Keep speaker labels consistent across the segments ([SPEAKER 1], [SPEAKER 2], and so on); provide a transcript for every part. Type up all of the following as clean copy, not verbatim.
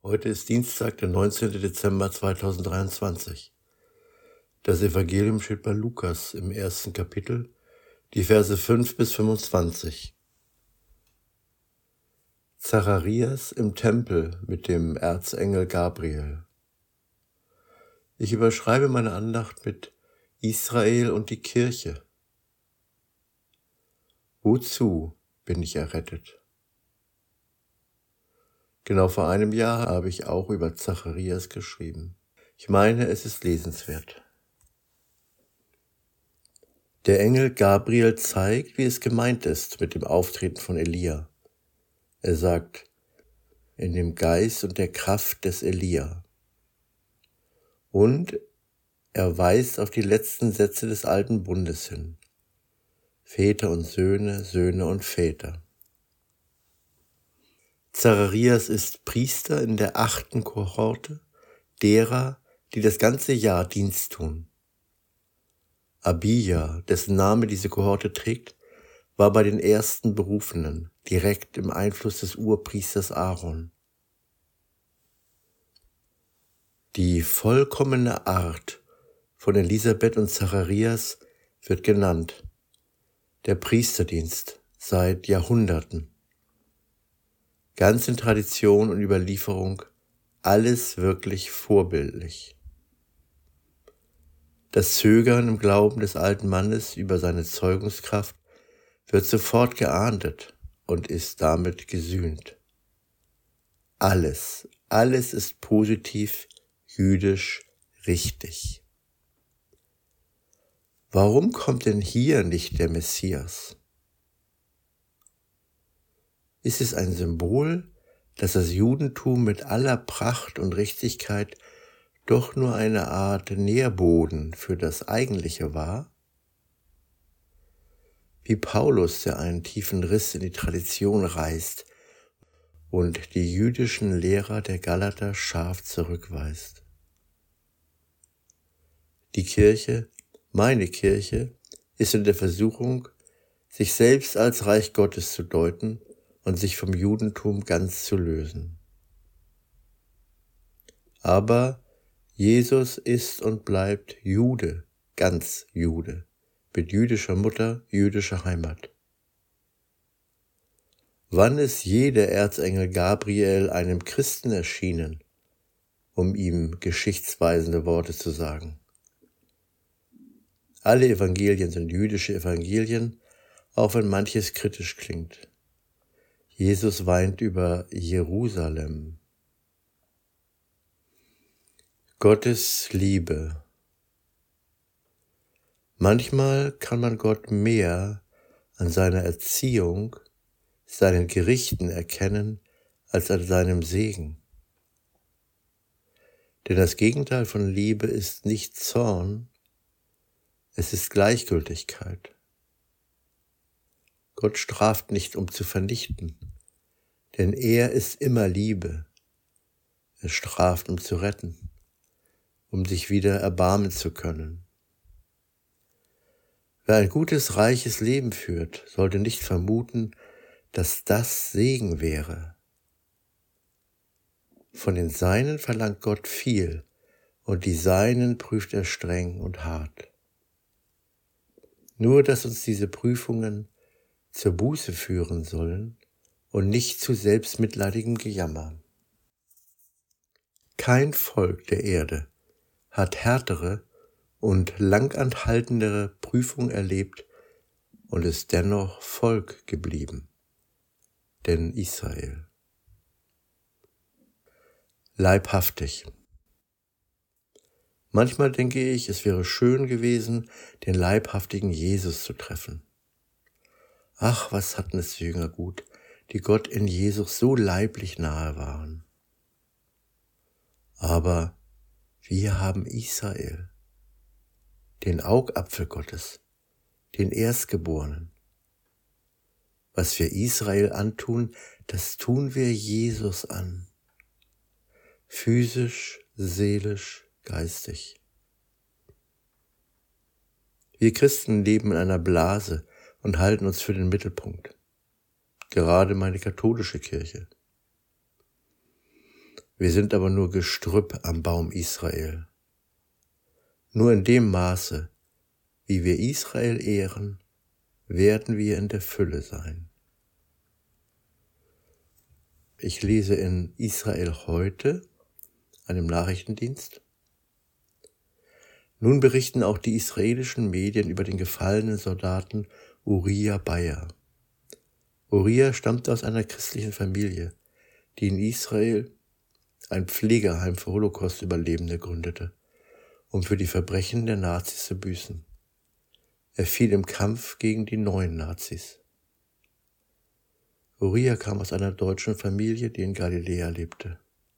[SPEAKER 1] Heute ist Dienstag, der 19. Dezember 2023. Das Evangelium steht bei Lukas im 1. Kapitel, die Verse 5 bis 25. Zacharias im Tempel mit dem Erzengel Gabriel. Ich überschreibe meine Andacht mit Israel und die Kirche. Wozu bin ich errettet? Genau vor einem Jahr habe ich auch über Zacharias geschrieben. Ich meine, es ist lesenswert. Der Engel Gabriel zeigt, wie es gemeint ist mit dem Auftreten von Elia. Er sagt, in dem Geist und der Kraft des Elia. Und er weist auf die letzten Sätze des alten Bundes hin. Väter und Söhne, Söhne und Väter. Zacharias ist Priester in der 8. Kohorte derer, die das ganze Jahr Dienst tun. Abija, dessen Name diese Kohorte trägt, war bei den ersten Berufenen, direkt im Einfluss des Urpriesters Aaron. Die vollkommene Art von Elisabeth und Zacharias wird genannt, der Priesterdienst seit Jahrhunderten. Ganz in Tradition und Überlieferung, alles wirklich vorbildlich. Das Zögern im Glauben des alten Mannes über seine Zeugungskraft wird sofort geahndet und ist damit gesühnt. Alles ist positiv, jüdisch, richtig. Warum kommt denn hier nicht der Messias? Ist es ein Symbol, dass das Judentum mit aller Pracht und Richtigkeit doch nur eine Art Nährboden für das Eigentliche war? Wie Paulus, der einen tiefen Riss in die Tradition reißt und die jüdischen Lehrer der Galater scharf zurückweist. Die Kirche, meine Kirche, ist in der Versuchung, sich selbst als Reich Gottes zu deuten und sich vom Judentum ganz zu lösen. Aber Jesus ist und bleibt Jude, ganz Jude, mit jüdischer Mutter, jüdischer Heimat. Wann ist je der Erzengel Gabriel einem Christen erschienen, um ihm geschichtsweisende Worte zu sagen? Alle Evangelien sind jüdische Evangelien, auch wenn manches kritisch klingt. Jesus weint über Jerusalem. Gottes Liebe. Manchmal kann man Gott mehr an seiner Erziehung, seinen Gerichten erkennen, als an seinem Segen. Denn das Gegenteil von Liebe ist nicht Zorn, es ist Gleichgültigkeit. Gott straft nicht, um zu vernichten, denn er ist immer Liebe. Er straft, um zu retten, um sich wieder erbarmen zu können. Wer ein gutes, reiches Leben führt, sollte nicht vermuten, dass das Segen wäre. Von den Seinen verlangt Gott viel, und die Seinen prüft er streng und hart. Nur, dass uns diese Prüfungen zur Buße führen sollen und nicht zu selbstmitleidigem Gejammer. Kein Volk der Erde hat härtere und langanhaltendere Prüfung erlebt und ist dennoch Volk geblieben, denn Israel. Leibhaftig. Manchmal denke ich, es wäre schön gewesen, den leibhaftigen Jesus zu treffen. Ach, was hatten es die Jünger gut, die Gott in Jesus so leiblich nahe waren. Aber wir haben Israel, den Augapfel Gottes, den Erstgeborenen. Was wir Israel antun, das tun wir Jesus an. Physisch, seelisch, geistig. Wir Christen leben in einer Blase und halten uns für den Mittelpunkt. Gerade meine katholische Kirche. Wir sind aber nur Gestrüpp am Baum Israel. Nur in dem Maße, wie wir Israel ehren, werden wir in der Fülle sein. Ich lese in Israel heute, einem Nachrichtendienst. Nun berichten auch die israelischen Medien über den gefallenen Soldaten Uriah Bayer. Uriah stammte aus einer christlichen Familie, die in Israel ein Pflegeheim für Holocaust-Überlebende gründete, um für die Verbrechen der Nazis zu büßen. Er fiel im Kampf gegen die neuen Nazis. Uriah kam aus einer deutschen Familie, die in Galiläa lebte.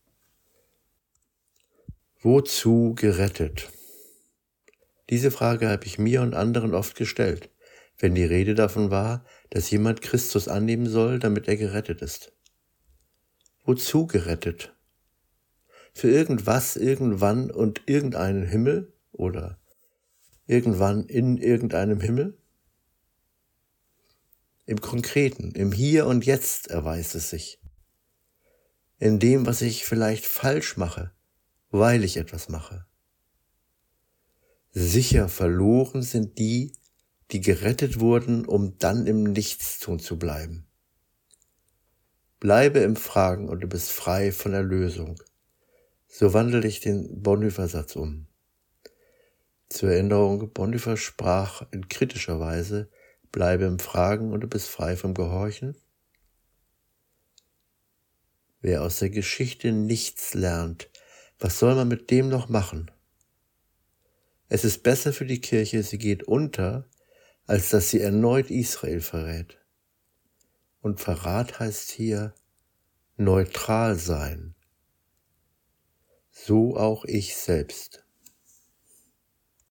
[SPEAKER 1] Wozu gerettet? Diese Frage habe ich mir und anderen oft gestellt, wenn die Rede davon war, dass jemand Christus annehmen soll, damit er gerettet ist. Wozu gerettet? Für irgendwas, irgendwann und irgendeinen Himmel oder irgendwann in irgendeinem Himmel? Im Konkreten, im Hier und Jetzt erweist es sich. In dem, was ich vielleicht falsch mache, weil ich etwas mache. Sicher verloren sind die, die gerettet wurden, um dann im Nichtstun zu bleiben. Bleibe im Fragen und du bist frei von Erlösung. So wandle ich den Bonhoeffer-Satz um. Zur Erinnerung, Bonhoeffer sprach in kritischer Weise: Bleibe im Fragen und du bist frei vom Gehorchen. Wer aus der Geschichte nichts lernt, was soll man mit dem noch machen? Es ist besser für die Kirche, sie geht unter, als dass sie erneut Israel verrät. Und Verrat heißt hier neutral sein. So auch ich selbst.